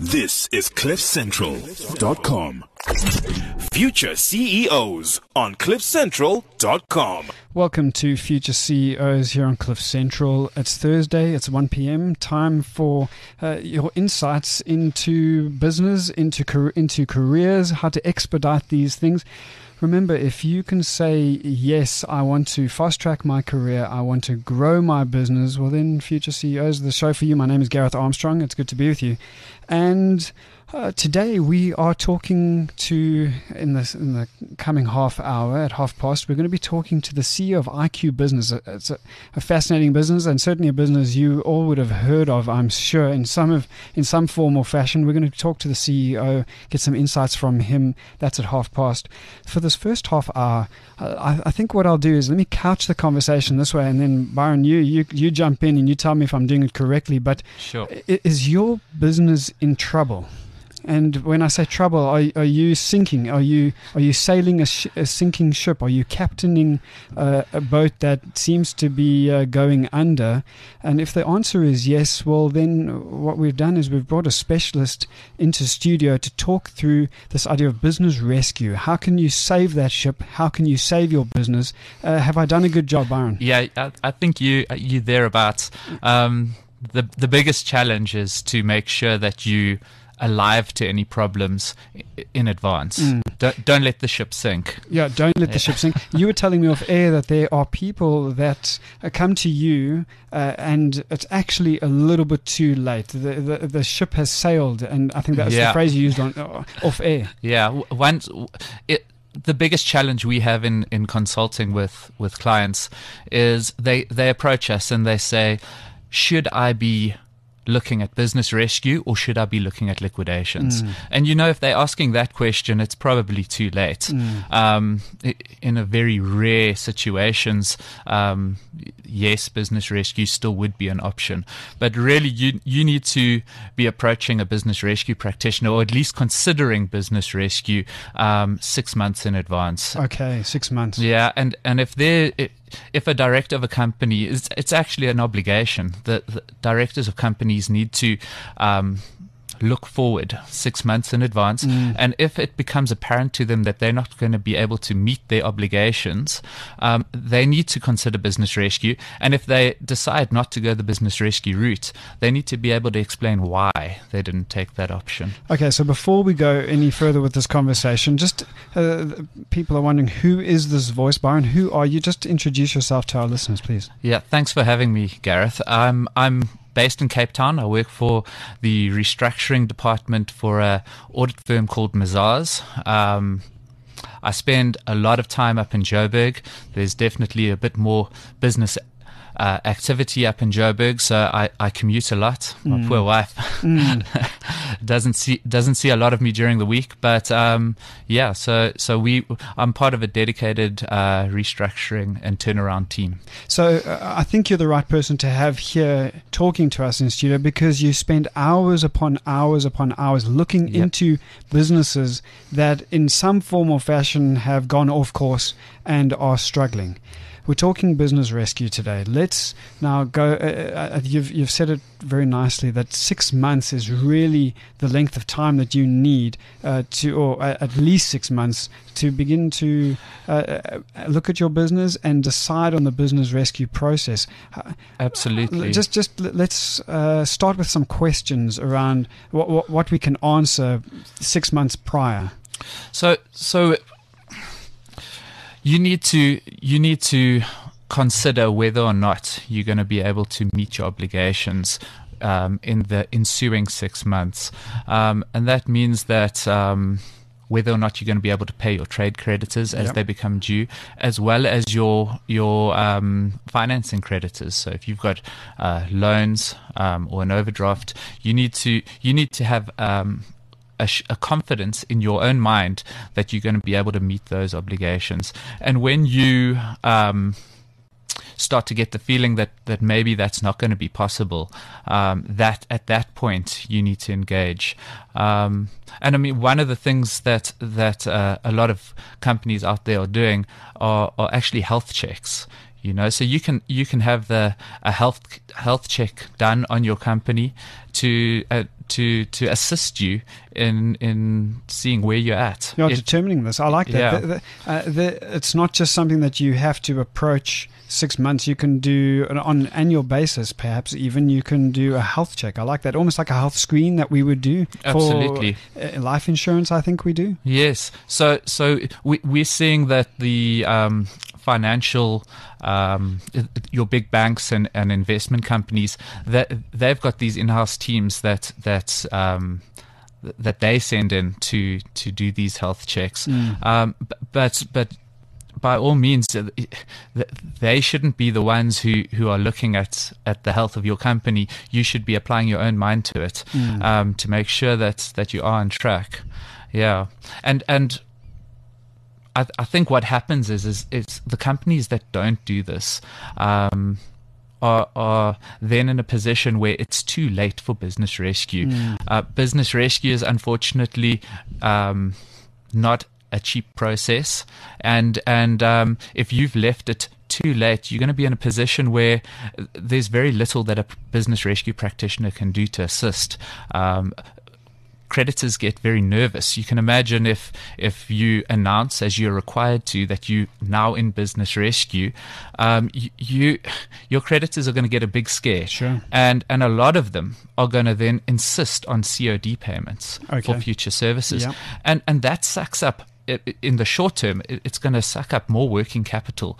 This is CliffCentral.com. Future CEOs on CliffCentral.com. Welcome to Future CEOs here on Cliff Central. It's Thursday, it's 1 p.m. Time for your insights into business, into careers, how to expedite these things. Remember, if you can say, yes, I want to fast track my career, I want to grow my business, well then Future CEOs is the show for you. My name is Gareth Armstrong. It's good to be with you. And today we are talking to, in the coming half hour at past, we're going to be talking to the CEO of IQ Business. It's a fascinating business, and certainly a business you all would have heard of, I'm sure, in some form or fashion. We're going to talk to the CEO, get some insights from him. That's at past. For this first half hour, I think what I'll do is let me couch the conversation this way, and then Byron, you jump in and you tell me if I'm doing it correctly. But sure. Is your business in trouble? And when I say trouble, are you sinking? Are you sailing a sinking ship? Are you captaining a boat that seems to be going under? And if the answer is yes, well then what we've done is we've brought a specialist into studio to talk through this idea of business rescue. How can you save that ship? How can you save your business? Have I done a good job, Byron? Yeah, I think you thereabouts. The biggest challenge is to make sure that you alive to any problems in advance. Don't let the ship sink. Yeah, don't let the ship sink. You were telling me off air that there are people that come to you and it's actually a little bit too late. The ship has sailed, and I think that's the phrase you used off air. Yeah, the biggest challenge we have in consulting with clients is they approach us and they say, should I be looking at business rescue or should I be looking at liquidations? And if they're asking that question, it's probably too late. In a very rare situations, yes, business rescue still would be an option. But really, you need to be approaching a business rescue practitioner, or at least considering business rescue 6 months in advance. Okay, 6 months. Yeah, and if a director of a company, it's actually an obligation. The directors of companies need to look forward 6 months in advance. And if it becomes apparent to them that they're not going to be able to meet their obligations, they need to consider business rescue. And if they decide not to go the business rescue route, they need to be able to explain why they didn't take that option. Okay, so before we go any further with this conversation, just people are wondering, who is this voice, Byron? Who are you? Just introduce yourself to our listeners, please. Yeah, thanks for having me, Gareth. I'm based in Cape Town. I work for the restructuring department for an audit firm called Mazars. I spend a lot of time up in Joburg. There's definitely a bit more business activity up in Joburg, so I commute a lot. My poor wife doesn't see a lot of me during the week, but so I'm part of a dedicated restructuring and turnaround team. So I think you're the right person to have here talking to us in studio, because you spend hours upon hours upon hours looking into businesses that in some form or fashion have gone off course and are struggling. We're talking business rescue today. Let's now go. You've said it very nicely that 6 months is really the length of time that you need or at least 6 months to begin to look at your business and decide on the business rescue process. Absolutely. Just let's start with some questions around what we can answer 6 months prior. So. You need to consider whether or not you're going to be able to meet your obligations in the ensuing 6 months, and that means that whether or not you're going to be able to pay your trade creditors as they become due, as well as your financing creditors. So if you've got loans or an overdraft, you need to have a confidence in your own mind that you're going to be able to meet those obligations. And when you start to get the feeling that maybe that's not going to be possible, that at that point you need to engage. And I mean, one of the things that a lot of companies out there are doing are actually health checks. So you can have a health check done on your company to to assist you in seeing where you're at. You're determining this. I like that. Yeah. It's not just something that you have to approach 6 months. You can do on an annual basis, perhaps even you can do a health check. I like that. Almost like a health screen that we would do Absolutely. for life insurance, I think we do. Yes. So we're seeing that the financial, your big banks and investment companies, that they've got these in-house teams that they send in to do these health checks. But by all means, they shouldn't be the ones who are looking at the health of your company. You should be applying your own mind to it to make sure that you are on track. Yeah, and I think what happens is the companies that don't do this are then in a position where it's too late for business rescue. Business rescue is unfortunately not a cheap process, and if you've left it too late, you're going to be in a position where there's very little that a business rescue practitioner can do to assist. Creditors get very nervous. You can imagine if you announce, as you're required to, that you now in business rescue, your creditors are going to get a big scare. Sure. And a lot of them are going to then insist on COD payments for future services. Yeah. And that sucks up. In the short term, it's going to suck up more working capital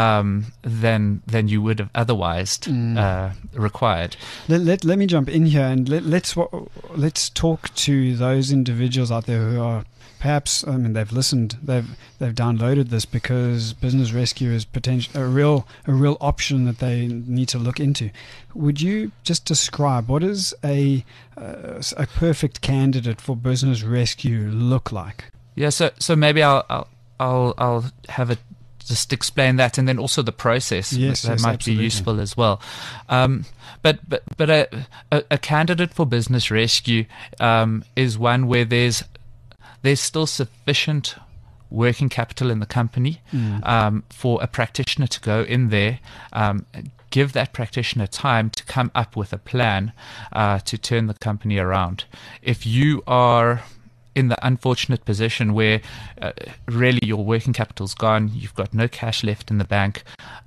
than you would have otherwise required. Let me jump in here and let's talk to those individuals out there who are perhaps, I mean, they've listened, they've downloaded this because business rescue is a real option that they need to look into. Would you just describe what does a perfect candidate for business rescue look like? Yeah, so maybe I'll have it just explain that, and then also the process. Yes, that might absolutely be useful as well. But a candidate for business rescue is one where there's still sufficient working capital in the company for a practitioner to go in there. Give that practitioner time to come up with a plan to turn the company around. If you are in the unfortunate position where really your working capital's gone, you've got no cash left in the bank,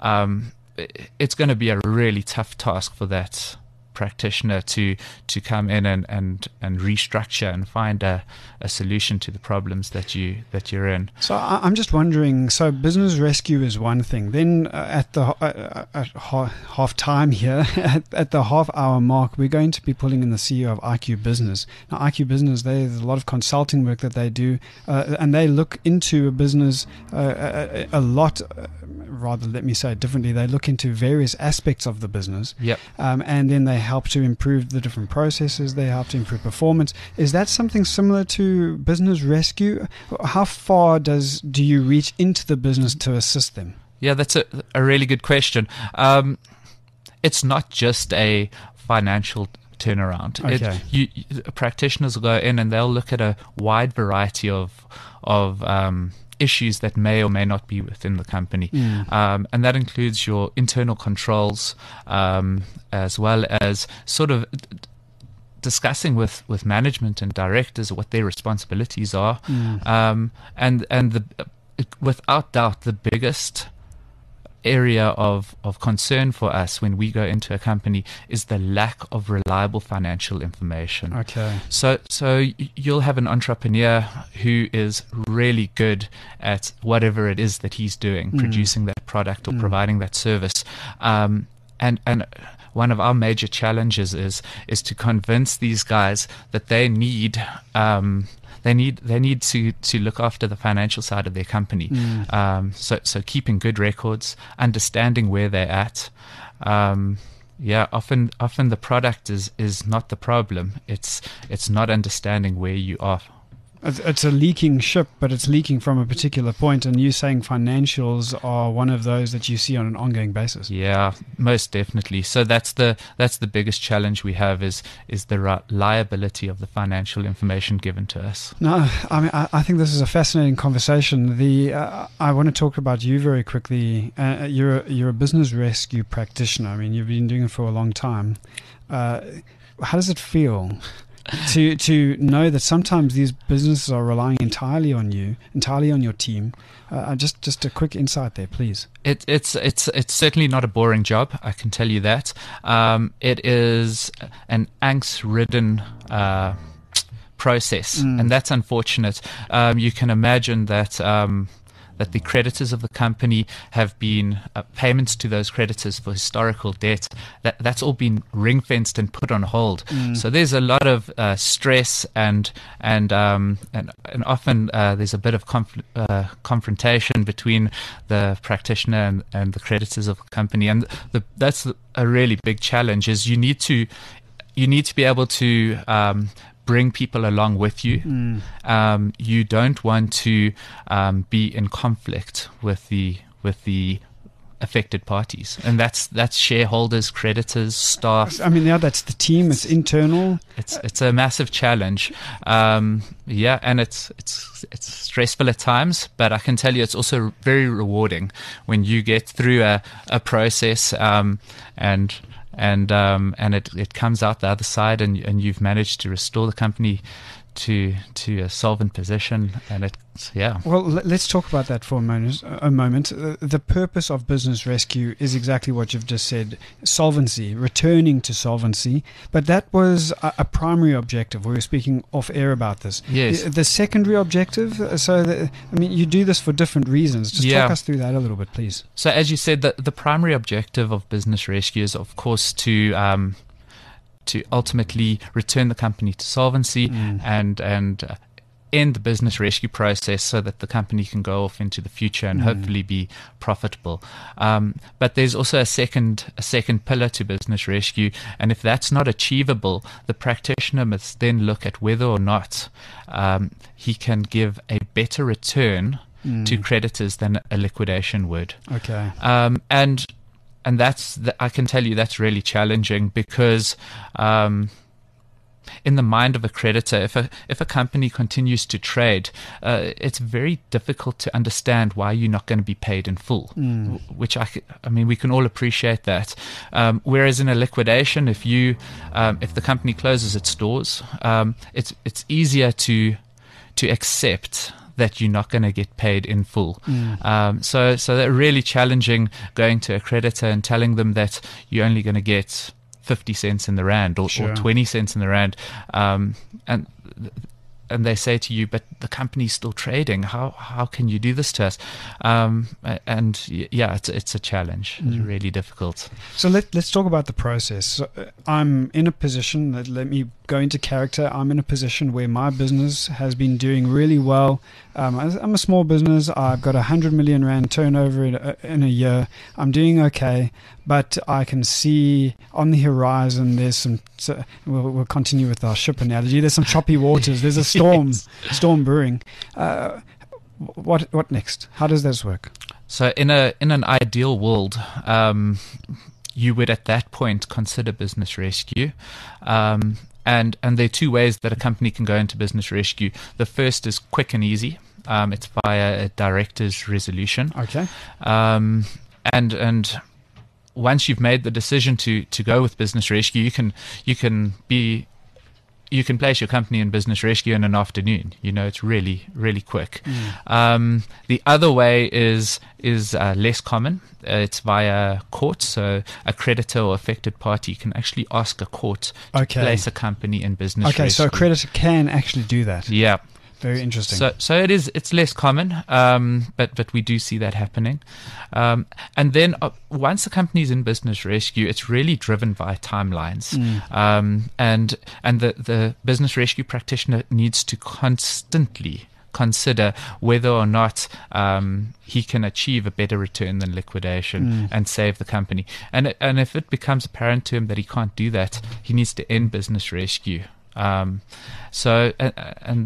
it's going to be a really tough task for that practitioner to come in and restructure and find a solution to the problems that you're in. So I'm just wondering, so business rescue is one thing. Then at the half time here, at the half hour mark, we're going to be pulling in the CEO of IQ Business. Now IQ Business, there's a lot of consulting work that they do, and they look into a business a lot. Rather, let me say it differently. They look into various aspects of the business, and then they help to improve the different processes. They help to improve performance. Is that something similar to business rescue? How far do you reach into the business to assist them? Yeah, that's a really good question. It's not just a financial turnaround. Okay. Practitioners will go in and they'll look at a wide variety of issues that may or may not be within the company. And that includes your internal controls, as well as sort of discussing with management and directors what their responsibilities are. And without doubt, the biggest area of concern for us when we go into a company is the lack of reliable financial information. Okay. So you'll have an entrepreneur who is really good at whatever it is that he's doing, producing that product or providing that service. And one of our major challenges is to convince these guys that they need to look after the financial side of their company. So keeping good records, understanding where they're at. Often the product is not the problem. It's not understanding where you are. It's a leaking ship, but it's leaking from a particular point, and you saying financials are one of those that you see on an ongoing basis. Yeah, most definitely. So that's the biggest challenge we have is the reliability of the financial information given to us. No, I mean I think this is a fascinating conversation. I want to talk about you very quickly. You're a business rescue practitioner. I mean, you've been doing it for a long time. How does it feel to know that sometimes these businesses are relying entirely on you, entirely on your team. Just a quick insight there, please. It's certainly not a boring job, I can tell you that. It is an angst-ridden process, and that's unfortunate. You can imagine that that the creditors of the company have been payments to those creditors for historical debt. That's all been ring-fenced and put on hold. So there's a lot of stress and often there's a bit of confrontation between the practitioner and the creditors of the company, and that's a really big challenge. Is you need to be able to bring people along with you. You don't want to be in conflict with the affected parties, and that's shareholders, creditors, staff. I mean, that's the team. It's internal. It's a massive challenge. And it's stressful at times, but I can tell you it's also very rewarding when you get through a process and it comes out the other side, and you've managed to restore the company to a solvent position, and Well, let's talk about that for a moment. The purpose of Business Rescue is exactly what you've just said: solvency, returning to solvency. But that was a primary objective. We were speaking off air about this. Yes. The secondary objective. You do this for different reasons. Just talk us through that a little bit, please. So, as you said, the primary objective of Business Rescue is, of course, to ultimately return the company to solvency and end the business rescue process so that the company can go off into the future and hopefully be profitable. But there's also a second pillar to business rescue, and if that's not achievable, the practitioner must then look at whether or not he can give a better return to creditors than a liquidation would. Okay. And I can tell you that's really challenging, because in the mind of a creditor, if a company continues to trade, it's very difficult to understand why you're not going to be paid in full. Which we can all appreciate that. Whereas in a liquidation, if the company closes its doors, it's easier to accept that you're not going to get paid in full. So they're really challenging going to a creditor and telling them that you're only going to get 50 cents in the rand or 20 cents in the rand. And they say to you, but the company's still trading. How can you do this to us? It's a challenge. It's really difficult. So let's talk about the process. So, I'm in a position, let me go into character. I'm in a position where my business has been doing really well. I'm a small business. I've got 100 million rand turnover in a year. I'm doing okay, but I can see on the horizon there's some. So we'll continue with our ship analogy. There's some choppy waters. There's a storm brewing. What next? How does this work? So in an ideal world, you would at that point consider business rescue. And there are two ways that a company can go into business rescue. The first is quick and easy. It's via a director's resolution. Okay. And once you've made the decision to go with business rescue, you can place your company in business rescue in an afternoon. It's really, really quick. The other way is less common. It's via court. So a creditor or affected party can actually ask a court to place a company in business rescue. Okay, so a creditor can actually do that. Yeah. Very interesting. So it's less common, but we do see that happening. And then once the company's in business rescue, it's really driven by timelines. And the business rescue practitioner needs to constantly consider whether or not he can achieve a better return than liquidation and save the company. And if it becomes apparent to him that he can't do that, he needs to end business rescue. That's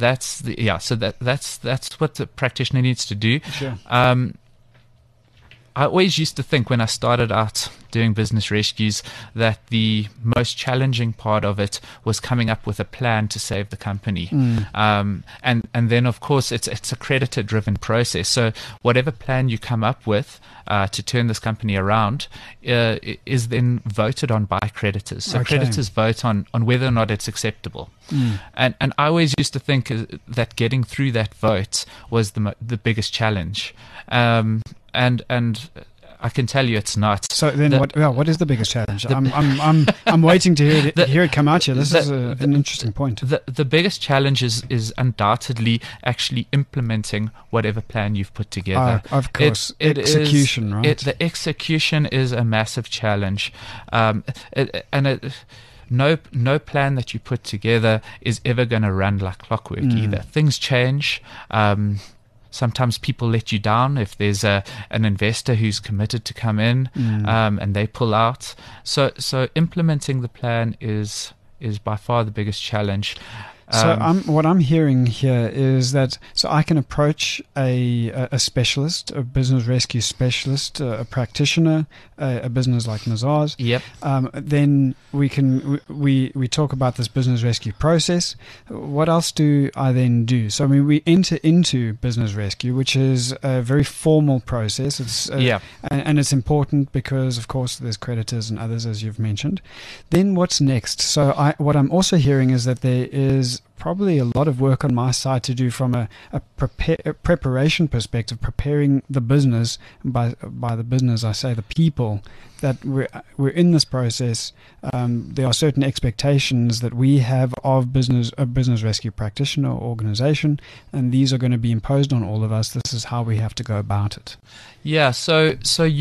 what the practitioner needs to do. Sure. I always used to think when I started out doing business rescues that the most challenging part of it was coming up with a plan to save the company. And then, of course, it's a creditor-driven process. So whatever plan you come up with to turn this company around is then voted on by creditors. So creditors vote on whether or not it's acceptable. And I always used to think that getting through that vote was the biggest challenge. And I can tell you it's not. So then, what is the biggest challenge? I'm waiting to hear it come out here. This is an interesting point. The biggest challenge is undoubtedly actually implementing whatever plan you've put together. Of course, execution, right? The execution is a massive challenge, no plan that you put together is ever going to run like clockwork either. Things change. Sometimes people let you down if there's an investor who's committed to come in and they pull out. So implementing the plan is by far the biggest challenge. So what I'm hearing here is that I can approach a specialist, a business rescue specialist, a practitioner, a business like Mazars. Yep. Then we talk about this business rescue process. What else do I then do? So we enter into business rescue, which is a very formal process. It's and it's important because of course there's creditors and others, as you've mentioned. Then what's next? So what I'm also hearing is that there is probably a lot of work on my side to do from a preparation perspective, preparing the business. By the business, I say the people that we're in this process. There are certain expectations that we have of a business rescue practitioner or organization, and these are going to be imposed on all of us. This is how we have to go about it. Yeah. So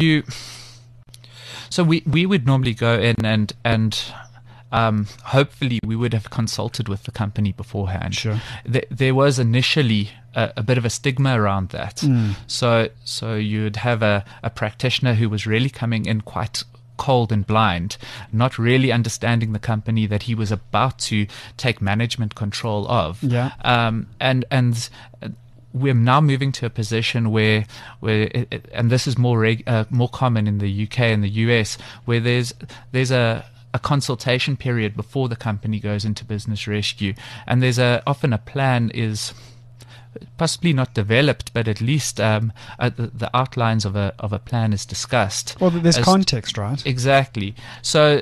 we would normally go in and hopefully we would have consulted with the company beforehand. Sure. There was initially a bit of a stigma around that. So you'd have a practitioner who was really coming in quite cold and blind, not really understanding the company that he was about to take management control of. Yeah. And we're now moving to a position where and this is more common in the UK and the US, where there's a consultation period before the company goes into business rescue, and there's often a plan is possibly not developed, but at least the outlines of a plan is discussed. Well, there's context, right? Exactly. So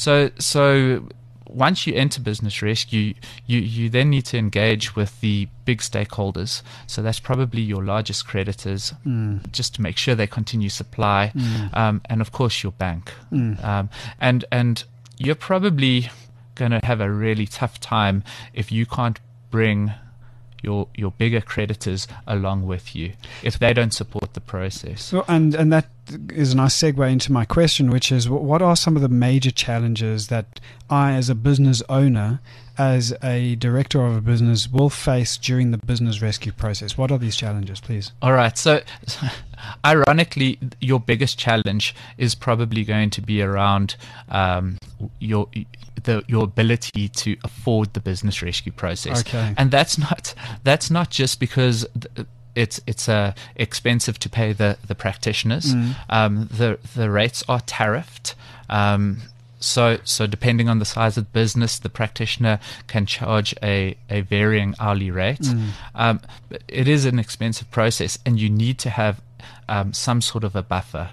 once you enter business rescue, you then need to engage with the big stakeholders. So that's probably your largest creditors, just to make sure they continue supply, and of course your bank. And you're probably going to have a really tough time if you can't bring your bigger creditors along with you, if they don't support the process. So, and that is a nice segue into my question, which is what are some of the major challenges that I, as a business owner, as a director of a business, will face during the business rescue process? What are these challenges, please? All right. So ironically, your biggest challenge is probably going to be around your ability to afford the business rescue process. Okay. And that's not just because it's expensive to pay the practitioners. The rates are tariffed. So depending on the size of the business, the practitioner can charge a varying hourly rate. It is an expensive process, and you need to have some sort of a buffer.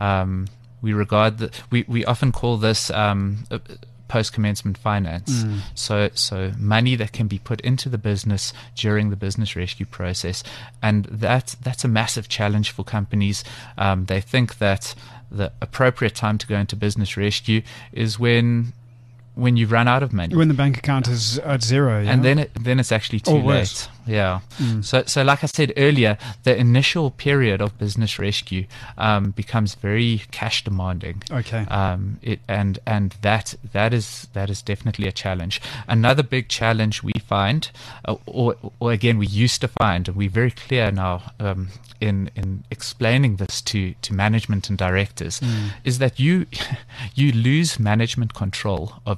We often call this post-commencement finance. So money that can be put into the business during the business rescue process, and that's a massive challenge for companies. They think that the appropriate time to go into business rescue is when you've run out of money, when the bank account is at zero, yeah? And then it's actually too late. Yeah. So like I said earlier, the initial period of business rescue becomes very cash demanding. Okay. And that is definitely a challenge. Another big challenge we find, or again we used to find, and we're very clear now in explaining this to management and directors, is that you lose management control of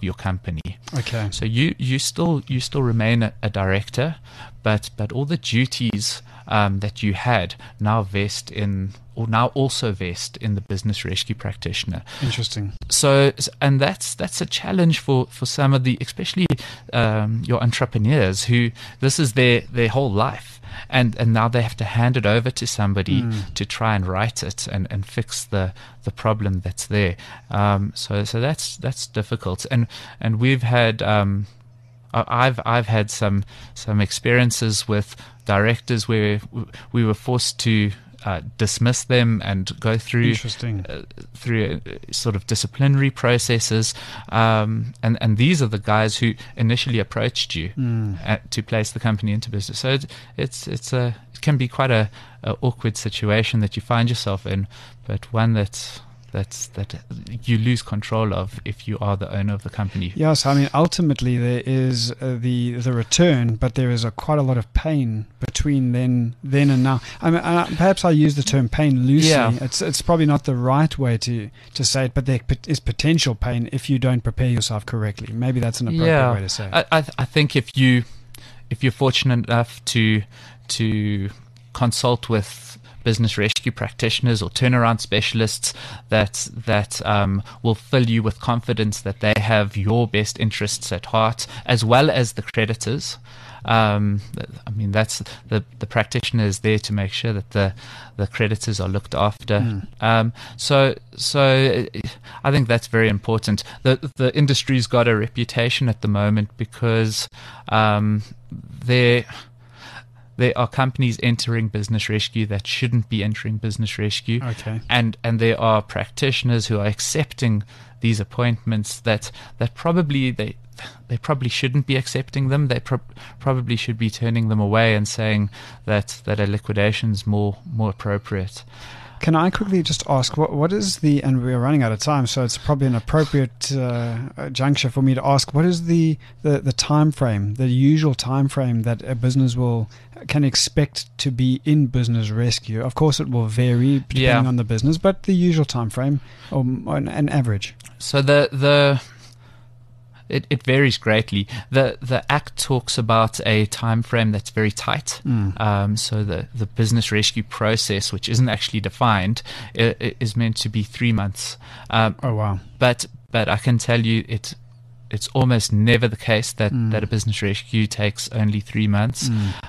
your company. Okay. So you still remain a director, but all the duties that you had now also vest in the business rescue practitioner. Interesting. So, and that's a challenge for some of the, especially your entrepreneurs, who this is their whole life, and now they have to hand it over to somebody to try and right it and fix the problem that's there. So that's difficult, and we've had I've had some experiences with directors where we were forced to dismiss them and go through sort of disciplinary processes, and these are the guys who initially approached you to place the company into business. So it can be quite a awkward situation that you find yourself in, but one that you lose control of if you are the owner of the company. Yes, I mean, ultimately there is the return, but there is quite a lot of pain between then and now. I mean, perhaps I use the term pain loosely. Yeah. It's probably not the right way to say it, but there is potential pain if you don't prepare yourself correctly. Maybe that's an appropriate way to say it. I think if you're fortunate enough to consult with business rescue practitioners or turnaround specialists that will fill you with confidence that they have your best interests at heart, as well as the creditors. I mean, that's the practitioner is there to make sure that the creditors are looked after. So I think that's very important. The industry's got a reputation at the moment because there are companies entering business rescue that shouldn't be entering business rescue. Okay. And there are practitioners who are accepting these appointments that probably they probably shouldn't be accepting them. They probably should be turning them away and saying that a liquidation is more appropriate. Can I quickly just ask, what is and we're running out of time, so it's probably an appropriate juncture for me to ask, what is the time frame, the usual time frame that a business can expect to be in business rescue? Of course, it will vary depending on the business, but the usual time frame, or an average. So it varies greatly. The Act talks about a time frame that's very tight. So the business rescue process, which isn't actually defined, is meant to be 3 months. Oh wow! But I can tell you, it's almost never the case that a business rescue takes only 3 months.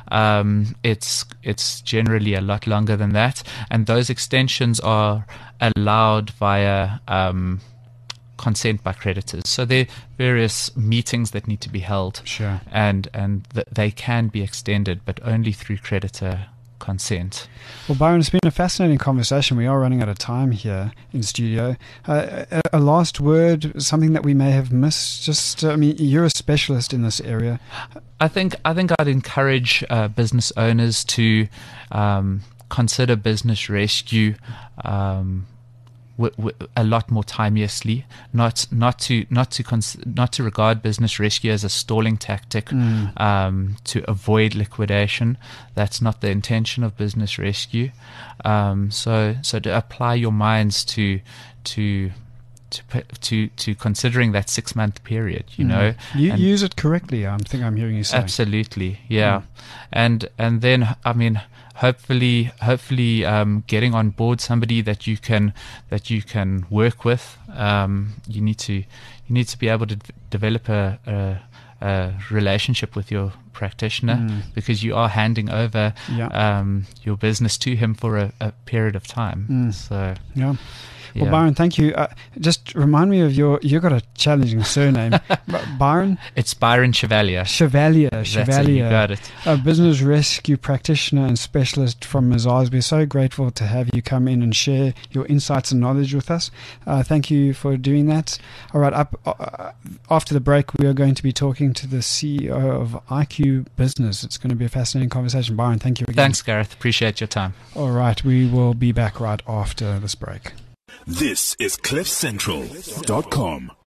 It's generally a lot longer than that, and those extensions are allowed via consent by creditors. So there are various meetings that need to be held. Sure. And they can be extended, but only through creditor consent. Well, Byron, it's been a fascinating conversation. We are running out of time here in studio. A last word, something that we may have missed? Just, I mean, you're a specialist in this area. I think I'd encourage business owners to consider business rescue a lot more timeously, not to regard business rescue as a stalling tactic to avoid liquidation. That's not the intention of business rescue. So to apply your minds to considering that 6 month period, you use it correctly. I think I'm hearing you say. Absolutely, yeah. And then, I mean, hopefully getting on board somebody that you can work with. You need to be able to develop a relationship with your practitioner, because you are handing over your business to him for a period of time. So yeah. Well, Byron, thank you. Just remind me of you've got a challenging surname. Byron? It's Byron Chevalier. Chevalier. You got it. A business rescue practitioner and specialist from Mazars. We're so grateful to have you come in and share your insights and knowledge with us. Thank you for doing that. All right, after the break, we are going to be talking to the CEO of IQ Business. It's going to be a fascinating conversation. Byron, thank you again. Thanks, Gareth. Appreciate your time. All right, we will be back right after this break. This is CliffCentral.com.